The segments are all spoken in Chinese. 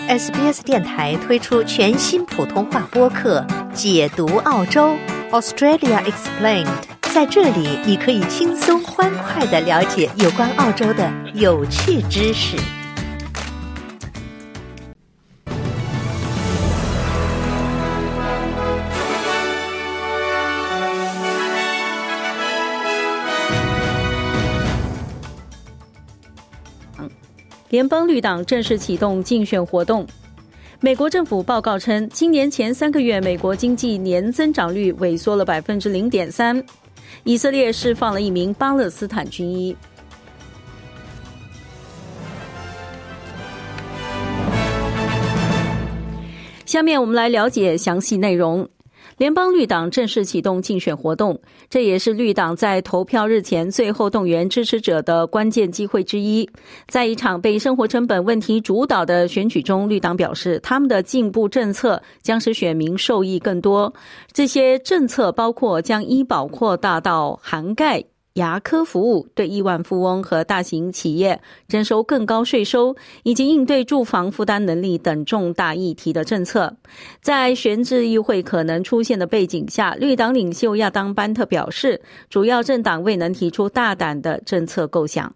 SBS 电台推出全新普通话播客《解读澳洲 Australia Explained》，在这里你可以轻松欢快地了解有关澳洲的有趣知识。 联邦绿党正式启动竞选活动。美国政府报告称，今年前3个月美国经济年增长率萎缩了 0.3%。 以色列释放了一名巴勒斯坦军医。下面我们来了解详细内容。联邦绿党正式启动竞选活动，这也是绿党在投票日前最后动员支持者的关键机会之一。在一场被生活成本问题主导的选举中，绿党表示他们的进步政策将使选民受益更多。这些政策包括将医保扩大到涵盖牙科服务，对亿万富翁和大型企业征收更高税收，以及应对住房负担能力等重大议题的政策。在悬置议会可能出现的背景下，绿党领袖亚当·班特表示，主要政党未能提出大胆的政策构想。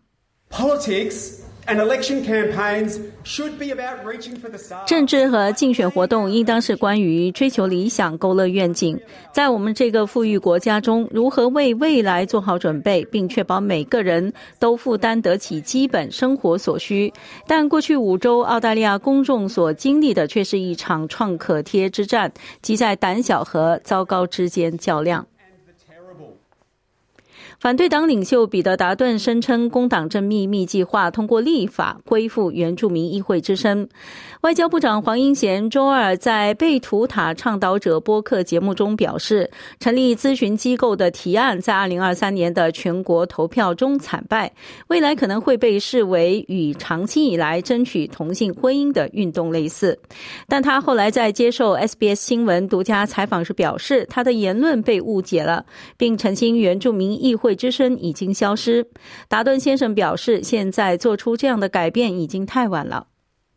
政治和竞选活动应当是关于追求理想、勾勒愿景。在我们这个富裕国家中，如何为未来做好准备，并确保每个人都负担得起基本生活所需。但过去5周，澳大利亚公众所经历的却是一场创可贴之战，即在胆小和糟糕之间较量。反对党领袖彼得·达顿声称，工党正秘密计划通过立法恢复原住民议会之声。外交部长黄英贤周二在贝图塔倡导者播客节目中表示，成立咨询机构的提案在2023年的全国投票中惨败，未来可能会被视为与长期以来争取同性婚姻的运动类似。但他后来在接受 SBS 新闻独家采访时表示，他的言论被误解了，并澄清原住民议会之声已经消失。达顿先生表示，现在做出这样的改变已经太晚了。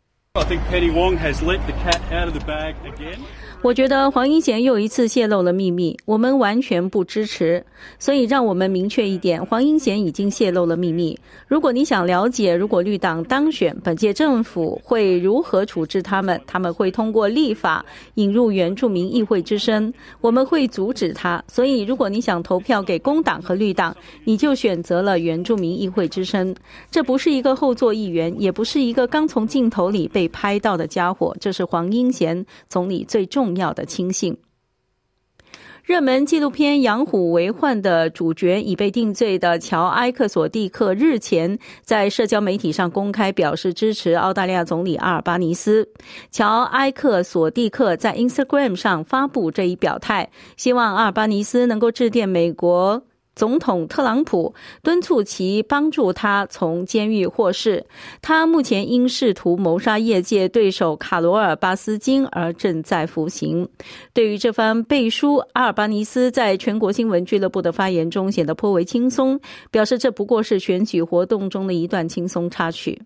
我觉得黄英贤又一次泄露了秘密，我们完全不支持。所以让我们明确一点，黄英贤已经泄露了秘密。如果你想了解，如果绿党当选，本届政府会如何处置他们，他们会通过立法引入原住民议会之声，我们会阻止他。所以如果你想投票给工党和绿党，你就选择了原住民议会之声。这不是一个后座议员，也不是一个刚从镜头里被拍到的家伙，这是黄英贤总理最重要的亲信。热门纪录片《养虎为患》的主角已被定罪的乔·埃克索蒂克日前在社交媒体上公开表示支持澳大利亚总理阿尔巴尼斯。乔·埃克索蒂克在 Instagram 上发布这一表态，希望阿尔巴尼斯能够致电美国总统特朗普，敦促其帮助他从监狱获释。他目前因试图谋杀业界对手卡罗尔·巴斯金而正在服刑。对于这番背书，阿尔巴尼斯在全国新闻俱乐部的发言中显得颇为轻松，表示这不过是选举活动中的一段轻松插曲。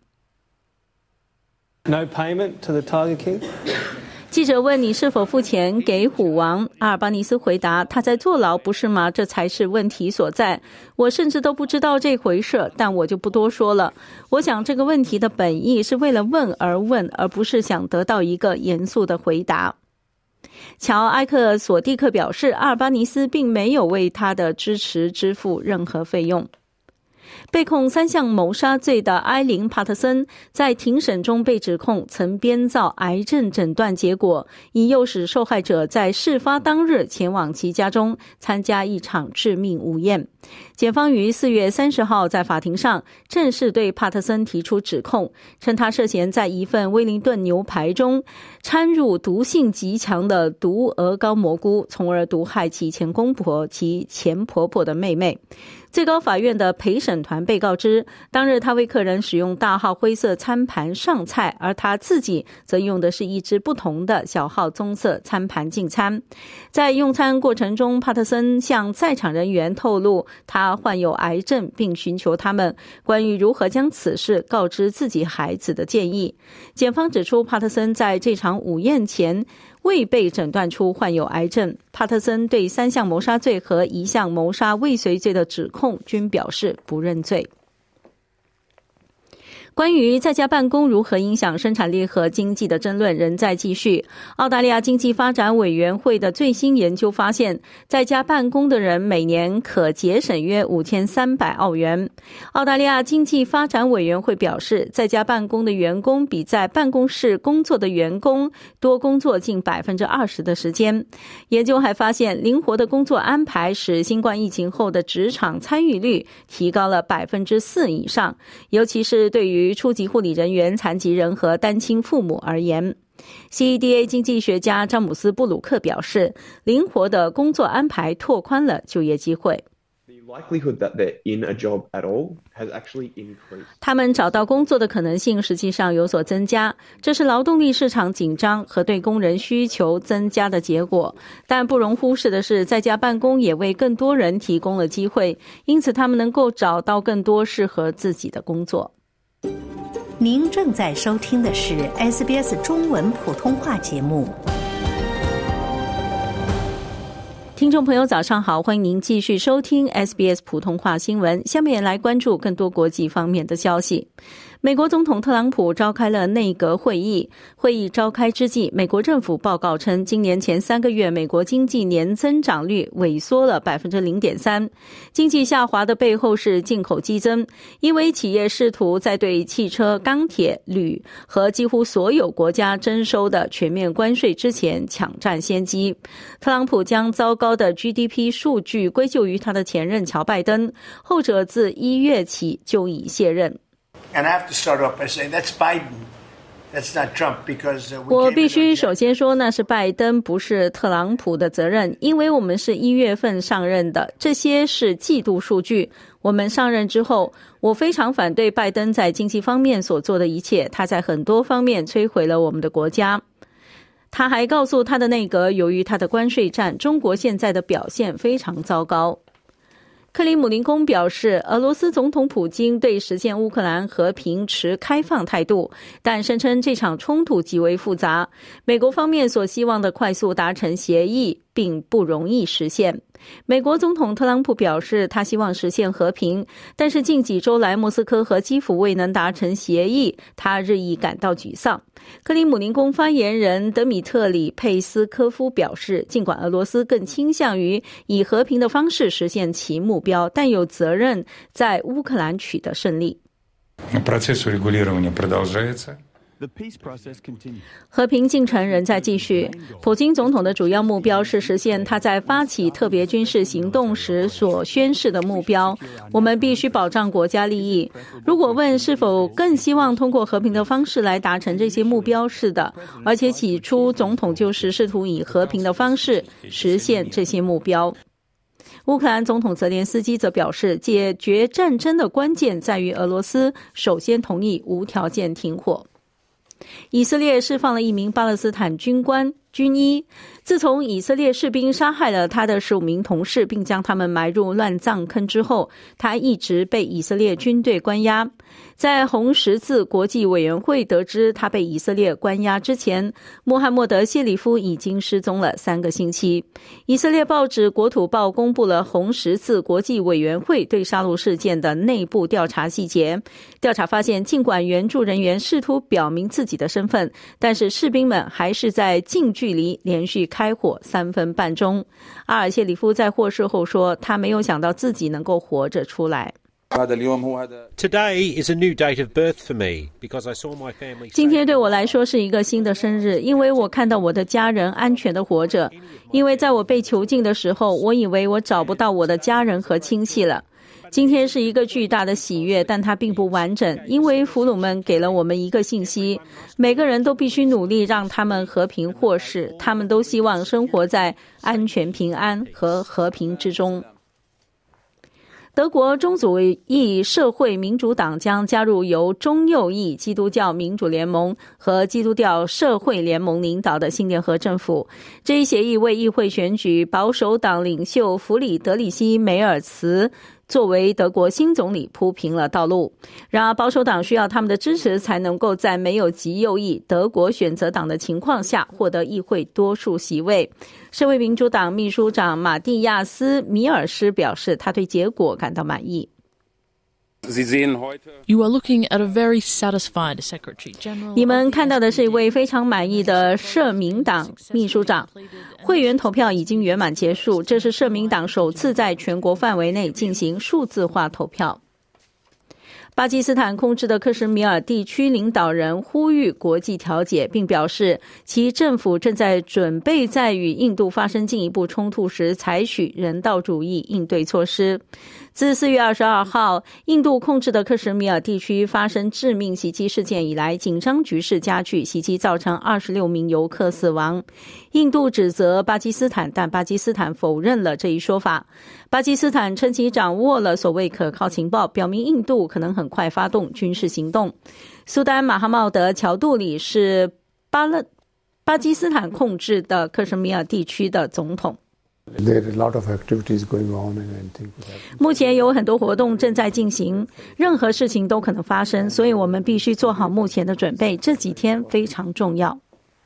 No payment to the Tiger King? 记者问你是否付钱给虎王，阿尔巴尼斯回答，他在坐牢不是吗？这才是问题所在。我甚至都不知道这回事，但我就不多说了。我想这个问题的本意是为了问而问，而不是想得到一个严肃的回答。乔·埃克索蒂克表示，阿尔巴尼斯并没有为他的支持支付任何费用。被控3项谋杀罪的埃琳·帕特森在庭审中被指控曾编造癌症诊断结果，以诱使受害者在事发当日前往其家中参加一场致命午宴。检方于4月30号在法庭上正式对帕特森提出指控，称他涉嫌在一份威灵顿牛排中掺入毒性极强的毒鹅膏蘑菇，从而毒害其前公婆、其前婆婆的妹妹。 最高法院的陪审团被告知，当日他为客人使用大号灰色餐盘上菜，而他自己则用的是一只不同的小号棕色餐盘进餐。在用餐过程中，帕特森向在场人员透露他患有癌症，并寻求他们关于如何将此事告知自己孩子的建议。检方指出，帕特森在这场午宴前未被诊断出患有癌症。帕特森对3项谋杀罪和1项谋杀未遂罪的指控均表示不认罪。关于在家办公如何影响生产力和经济的争论仍在继续。澳大利亚经济发展委员会的最新研究发现，在家办公的人每年可节省约5300澳元。澳大利亚经济发展委员会表示，在家办公的员工比在办公室工作的员工多工作近 20% 的时间。研究还发现，灵活的工作安排使新冠疫情后的职场参与率提高了 4% 以上，尤其是对于初级护理人员、残疾人和单亲父母而言。CEDA 经济学家詹姆斯·布鲁克表示，灵活的工作安排拓宽了就业机会。他们找到工作的可能性实际上有所增加，这是劳动力市场紧张和对工人需求增加的结果。但不容忽视的是，在家办公也为更多人提供了机会，因此他们能够找到更多适合自己的工作。 您正在收听的是 SBS 中文普通话节目。 听众朋友早上好，欢迎您继续收听 SBS 普通话新闻。下面来关注更多国际方面的消息。美国总统特朗普召开了内阁会议，会议召开之际，美国政府报告称，今年前3个月美国经济年增长率萎缩了 0.3%。经济下滑的背后是进口激增，因为企业试图在对汽车、钢铁、铝和几乎所有国家征收的全面关税之前抢占先机。特朗普将糟糕的 GDP 数据归咎于他的前任乔拜登，后者自1月起就已卸任。 And I have to start off by saying that's Biden. That's not Trump because 我必须首先说那是拜登，不是特朗普的责任，因为我们是1月份上任的，这些是季度数据。我们上任之后，我非常反对拜登在经济方面所做的一切，他在很多方面摧毁了我们的国家。他还告诉他的内阁，由于他的关税战，中国现在的表现非常糟糕。克里姆林宫表示，俄罗斯总统普京对实现乌克兰和平持开放态度，但声称这场冲突极为复杂，美国方面所希望的快速达成协议并不容易实现。美国总统特朗普表示，他希望实现和平，但是近几周来莫斯科和基辅未能达成协议，他日益感到沮丧。克里姆林宫发言人德米特里·佩斯科夫表示，尽管俄罗斯更倾向于以和平的方式实现其目标，但有责任在乌克兰取得胜利。和平进程仍在继续。普京总统的主要目标是实现他在发起特别军事行动时所宣示的目标。我们必须保障国家利益。如果问是否更希望通过和平的方式来达成这些目标，是的，而且起初总统就是试图以和平的方式实现这些目标。乌克兰总统泽连斯基则表示，解决战争的关键在于俄罗斯首先同意无条件停火。以色列释放了一名巴勒斯坦军医，自从以色列士兵杀害了他的15名同事，并将他们埋入乱葬坑之后，他一直被以色列军队关押。在红十字国际委员会得知他被以色列关押之前，穆罕默德·谢里夫已经失踪了3个星期。以色列报纸《国土报》公布了红十字国际委员会对杀戮事件的内部调查细节。调查发现，尽管援助人员试图表明自己的身份，但是士兵们还是在近距离连续开火3分半钟。阿尔谢里夫在获释后说，他没有想到自己能够活着出来。 Today is a new date of birth for me because I saw my family. 今天对我来说是一个新的生日，因为我看到我的家人安全地活着。因为在我被囚禁的时候，我以为我找不到我的家人和亲戚了。今天是一个巨大的喜悦，但它并不完整，因为俘虏们给了我们一个信息：每个人都必须努力让他们和平获释，他们都希望生活在安全、平安和和平之中。 德国中左翼社会民主党将加入由中右翼基督教民主联盟和基督教社会联盟领导的新联合政府。这一协议为议会选举保守党领袖弗里德里希·梅尔茨作为德国新总理铺平了道路。然而保守党需要他们的支持才能够在没有极右翼德国选择党的情况下获得议会多数席位。社会民主党秘书长马蒂亚斯·米尔斯表示，他对结果感到满意。 You are looking at a very satisfied Secretary General. 你们看到的是一位非常满意的社民党秘书长。会员投票已经圆满结束，这是社民党首次在全国范围内进行数字化投票。巴基斯坦控制的克什米尔地区领导人呼吁国际调解，并表示其政府正在准备在与印度发生进一步冲突时采取人道主义应对措施。自4月22号印度控制的克什米尔地区发生致命袭击事件以来，紧张局势加剧，袭击造成26名游客死亡。印度指责巴基斯坦，但巴基斯坦否认了这一说法。巴基斯坦称其掌握了所谓可靠情报，表明印度可能很快发动军事行动。苏丹马哈茂德·乔杜里是巴基斯坦控制的克什米尔地区的总统。目前有很多活动正在进行，任何事情都可能发生，所以我们必须做好目前的准备，这几天非常重要。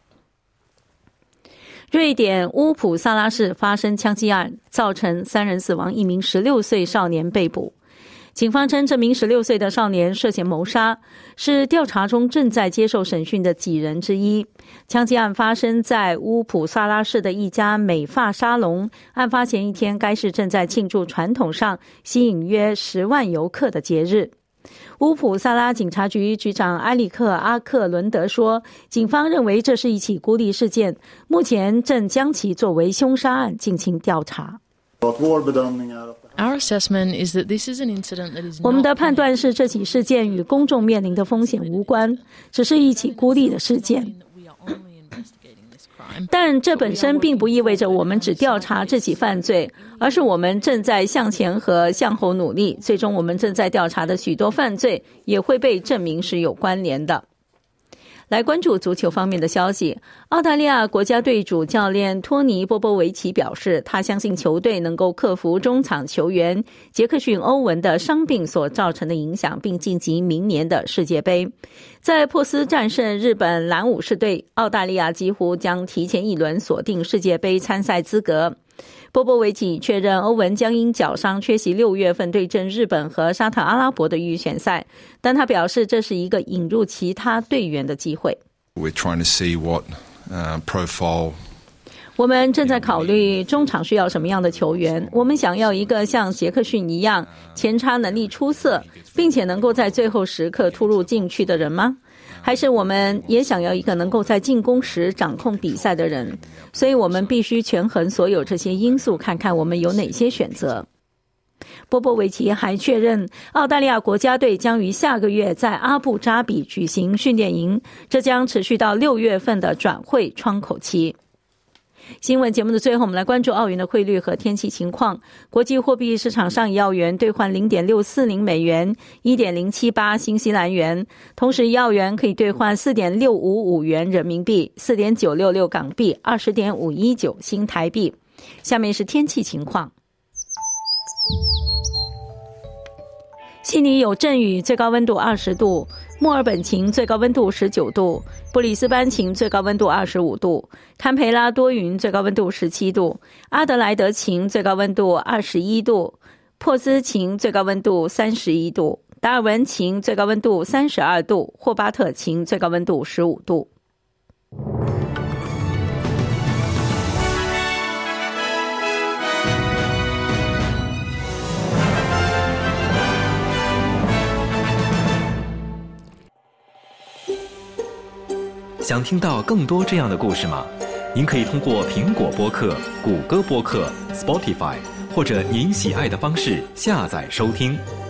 瑞典乌普萨拉市发生枪击案，造成3人死亡，1名16岁少年被捕。警方称这名16岁的少年涉嫌谋杀，是调查中正在接受审讯的几人之一。枪击案发生在乌普萨拉市的一家美发沙龙，案发前一天该市正在庆祝传统上吸引约10万游客的节日。乌普萨拉警察局局长埃里克·阿克伦德说，警方认为这是一起孤立事件，目前正将其作为凶杀案进行调查。 Our assessment is that this is an incident that is not... 我们的判断是这起事件与公众面临的风险无关，只是一起孤立的事件。但这本身并不意味着我们只调查这起犯罪，而是我们正在向前和向后努力，最终我们正在调查的许多犯罪也会被证明是有关联的。来关注足球方面的消息，澳大利亚国家队主教练托尼·波波维奇表示，他相信球队能够克服中场球员杰克逊·欧文的伤病所造成的影响，并晋级明年的世界杯。在珀斯战胜日本蓝武士队，澳大利亚几乎将提前一轮锁定世界杯参赛资格。波波维奇确认欧文将因脚伤缺席6月份对阵日本和沙特阿拉伯的预选赛，但他表示这是一个引入其他队员的机会。 We're trying to see what profile 我们正在考虑中场需要什么样的球员。我们想要一个像杰克逊一样前插能力出色，并且能够在最后时刻突入禁区的人吗？还是我们也想要一个能够在进攻时掌控比赛的人？所以我们必须权衡所有这些因素，看看我们有哪些选择。波波维奇还确认，澳大利亚国家队将于下个月在阿布扎比举行训练营，这将持续到6月份的转会窗口期。新闻节目的最后，我们来关注澳元的汇率和天气情况。国际货币市场上以澳元兑换 0.640 美元 1.078 新西兰元，同时以澳元可以兑换 4.655 元人民币 4.966 港币 20.519 新台币。下面是天气情况。悉尼有阵雨，最高温度20度；墨尔本晴，最高温度19度；布里斯班晴，最高温度25度；堪培拉多云，最高温度17度；阿德莱德晴，最高温度21度；珀斯晴，最高温度31度；达尔文晴，最高温度32度；霍巴特晴，最高温度15度。 想听到更多这样的故事吗？您可以通过苹果播客、谷歌播客、Spotify 或者您喜爱的方式下载收听。